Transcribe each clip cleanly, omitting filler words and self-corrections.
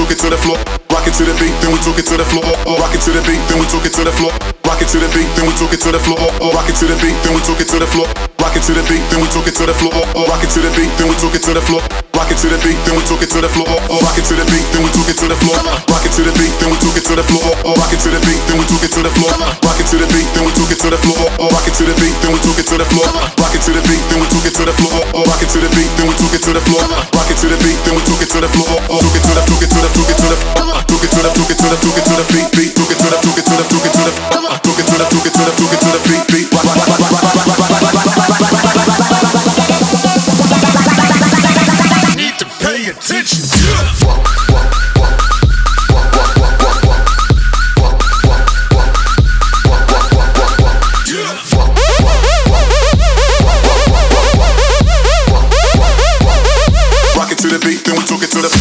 took it to the floor. Rock it to the beat, then we took it to the floor. Rock it to the beat, then we took it to the floor. Rock it to the beat, then we took it to the floor. Rock it to the beat, then we took it to the floor. Rock it to the beat, then we took it to the floor. Rock it to the beat, then we took it to the floor. Rock it to the beat, then we took it to the floor. Rock it to the beat, then we took it to the floor. Rock it to the beat, then we took it to the floor. Rock it to the beat, then we took it to the floor. Rock it to the beat, then we took it to the floor. Rock it to the beat, then we took it to the floor. Rock it to the beat, then we took it to the floor. Rock it to the beat, then we took it to the floor. Rock it to the beat, then we took it to the floor. Took it to the, took it to the, took it to the, took it to the, took it to the, took it to the beat, beat. Took it to the, took it to the, took it to the, took it to the, took it to the, took it to the beat, beat. Need to pay attention. Rock it to the beat, then we took it to the.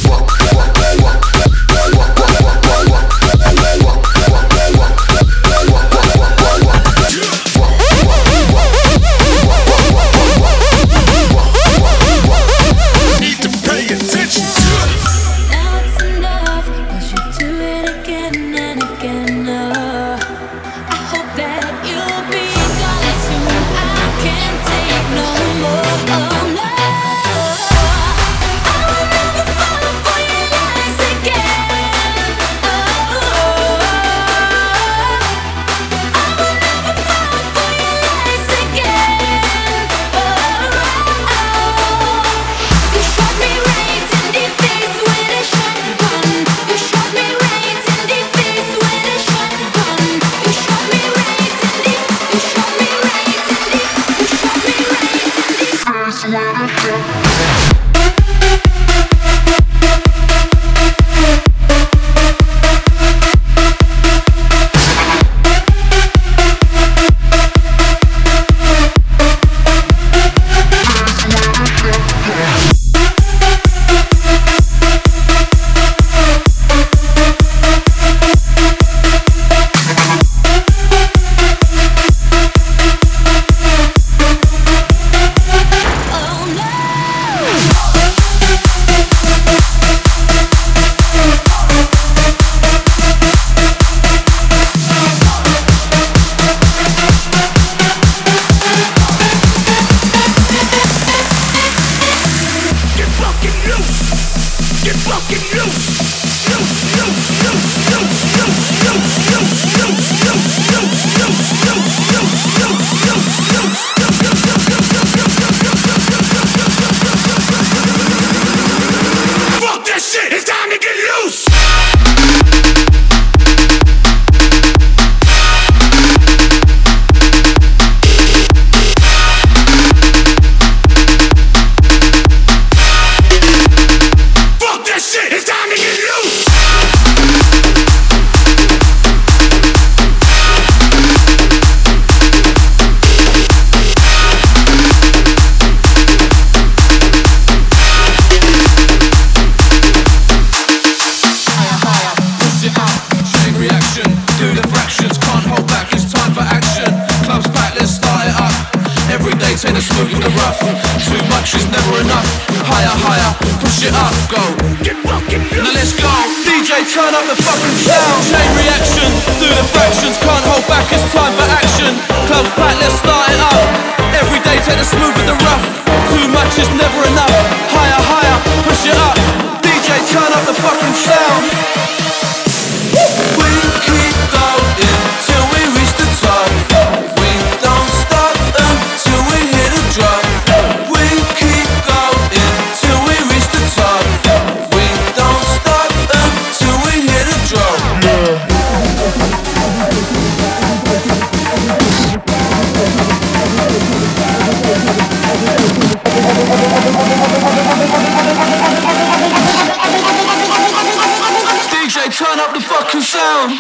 Turn up the fucking sound.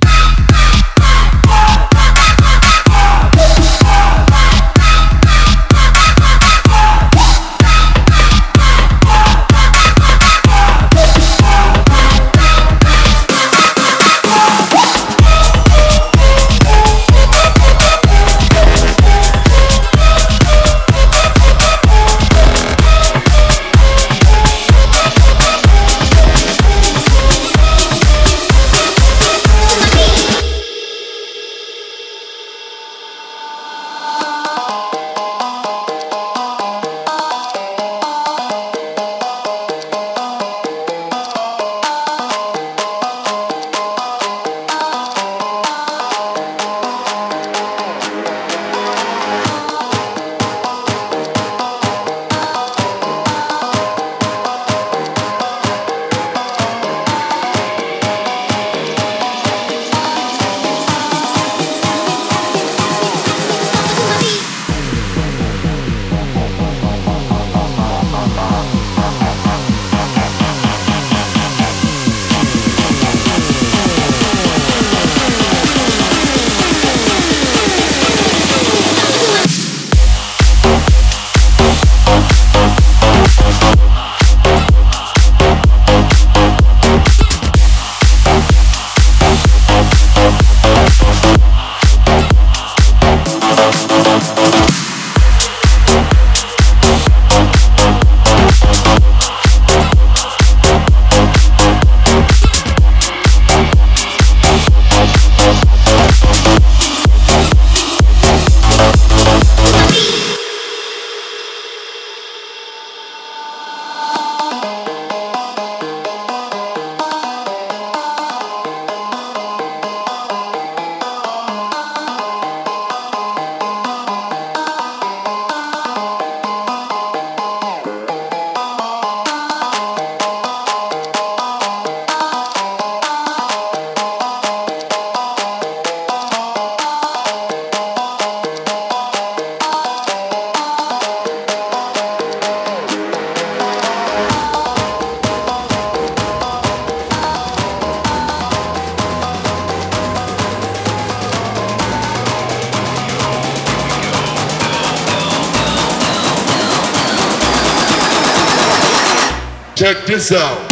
Check this out.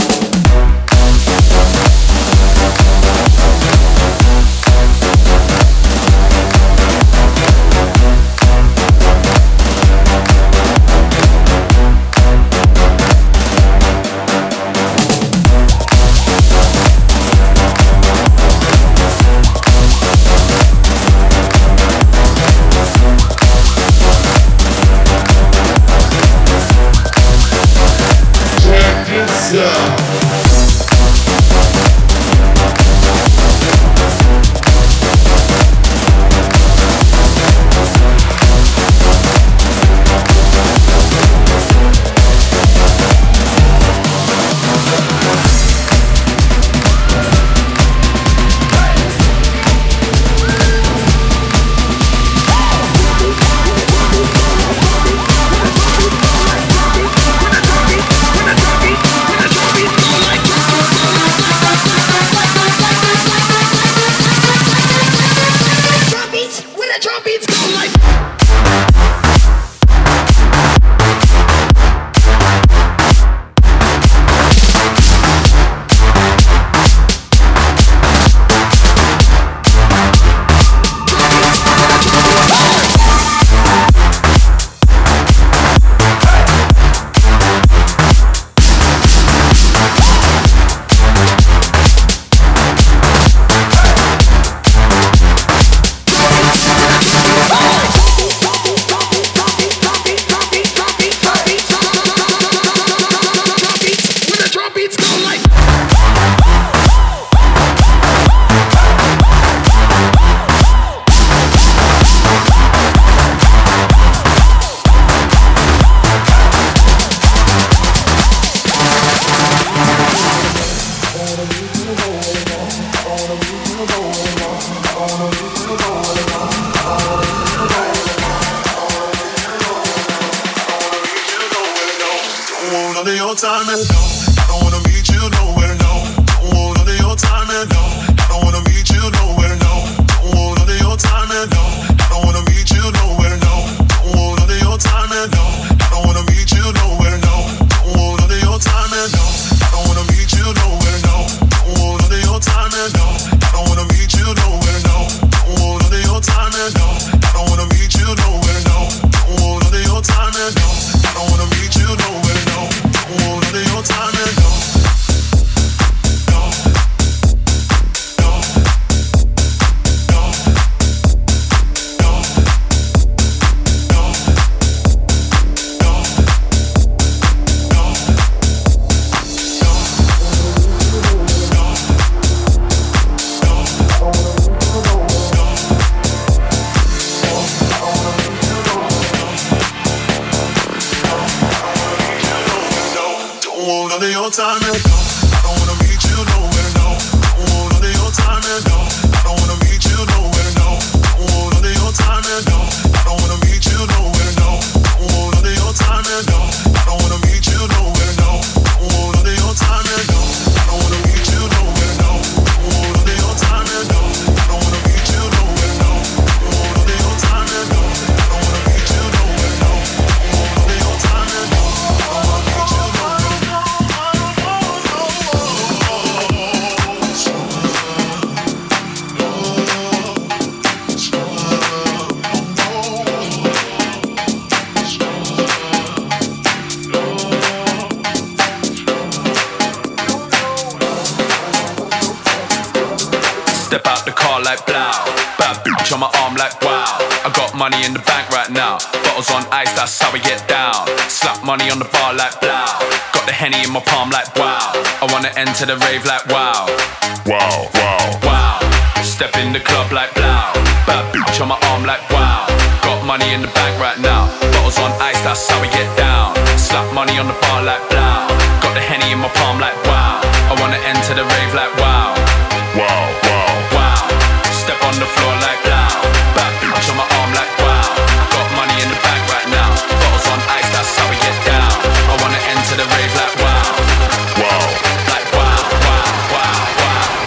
Money in the bank right now. Bottles on ice, that's how we get down. Slap money on the bar like blow. Got the Henny in my palm like wow. I wanna enter the rave like wow. Wow, wow, wow. Step in the club like blow. Bad bitch on my arm like wow. Got money in the bank right now. Bottles on ice, that's how we get down. Slap money on the bar like blow. Got the Henny in my palm like wow. I wanna enter the rave like wow. Wow, wow, wow. Step on the floor like blow. Bad bitch on my arm like wow. Got money in the bank right now. Bottles on ice, that's how we get down. I wanna enter the rave like wow. wow. Like wow, wow, wow,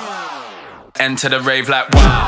wow. Enter the rave like wow.